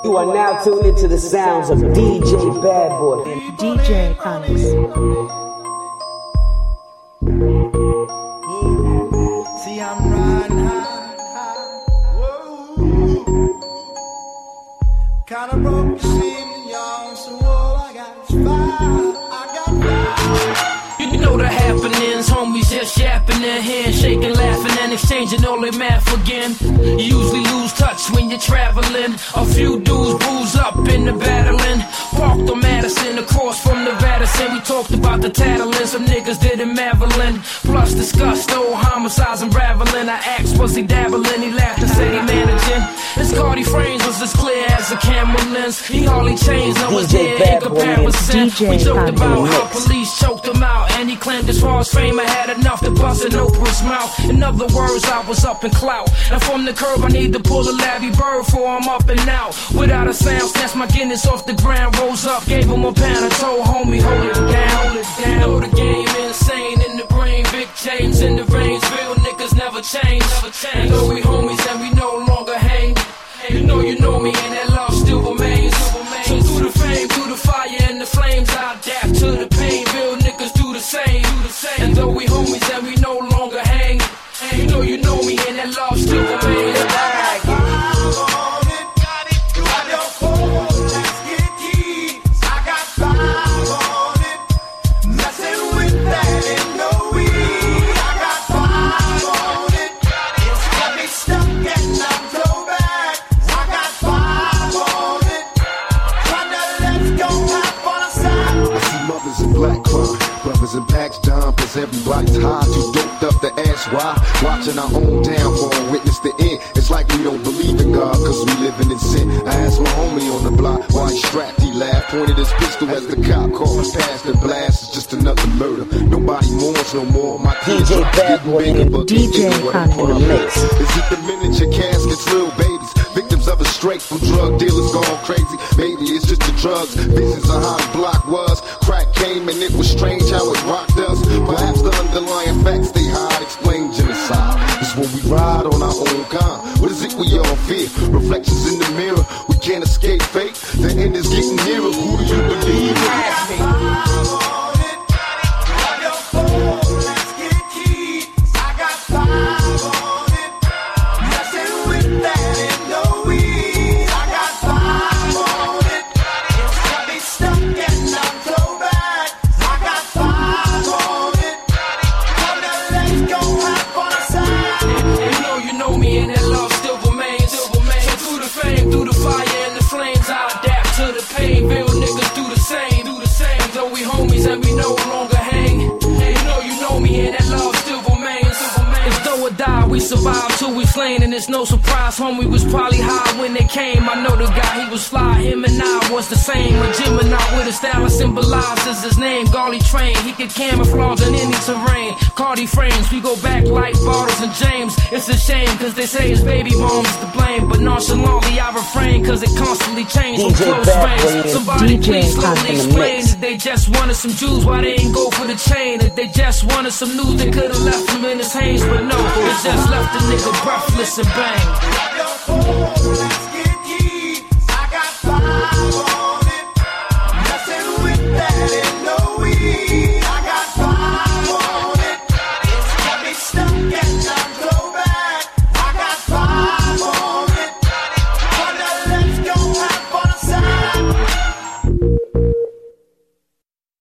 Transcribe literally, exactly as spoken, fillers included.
You are now tuned into the sounds of D J Bad Boy. D J Onyx. See, I'm riding high, high. Whoa. Kinda broke, you see me, y'all. So all I got is fire. I got fire. You know the happenings, homies just yapping their hands, shaking, laughing, and exchanging all their math again. You usually lose touch when you're traveling. A few dudes bruise up in the battling. Parked on Madison, across from Nevada. We talked about the tattling, some niggas did in Maryland. Plus discussed old homicides unraveling. I asked, was he dabbling? He laughed and said he managing. His Cardi frames was as clear as a camera lens. He hardly changed, no was there in comparison. We joked about how police choked him out, and he claimed as far as fame I had enough to bust in Oprah's mouth. In other words, I was up in clout. And from the curb I need to pull a Larry Bird for I'm up and out. Without a sound, snatched my Guinness off the ground, rose up, gave him a pound and told homie, hold it down, hold it down. You know the game insane in the brain, big James in the veins, real niggas never change, never change. You know we homies and we no longer hang. You know you know me and that love still remains. So through the fame, through the fire and the flames, I adapt to the pain. Real niggas do the same, do the same. And though we homies and we no longer hang, you know you know me and that love still remains. And packs down, cause everybody's high, too doped up to ask why. Watching our own downfall, witness the end. It's like we don't believe in God, cause we living in sin. I asked my homie on the block why he strapped, he laughed, pointed his pistol as the cop called past the blast. It's just another murder. Nobody mourns no more. My kids are getting bigger, but D J Onyx. Is it the miniature caskets, little babies? Victims of a straight from drug dealers gone crazy. Maybe it's just the drugs. Visions of how the block was. Crack came and it was strange how it rocked us. Perhaps the underlying facts they hide explain genocide. It's when we ride on our own kind. What is it we all fear? Reflections in the mirror. We can't escape fate. The end is getting nearer. Who do you believe in? Ask me. Survive till we slain, and it's no surprise homie was probably high when they came. I know the guy, he was fly, him and I was the same. A Gemini with a style that symbolizes his name. Garly train, he could camouflage in any terrain. Cardi frames, we go back like Bottles and James. It's a shame, cause they say his baby mom's to blame, but nonchalantly I refrain, cause it constantly changes from close range. Somebody please slowly explain that they just wanted some Jews, why they ain't go for the chain. If they just wanted some news, they could've left him in his hands, but no, they just left the nigga breathless and bang.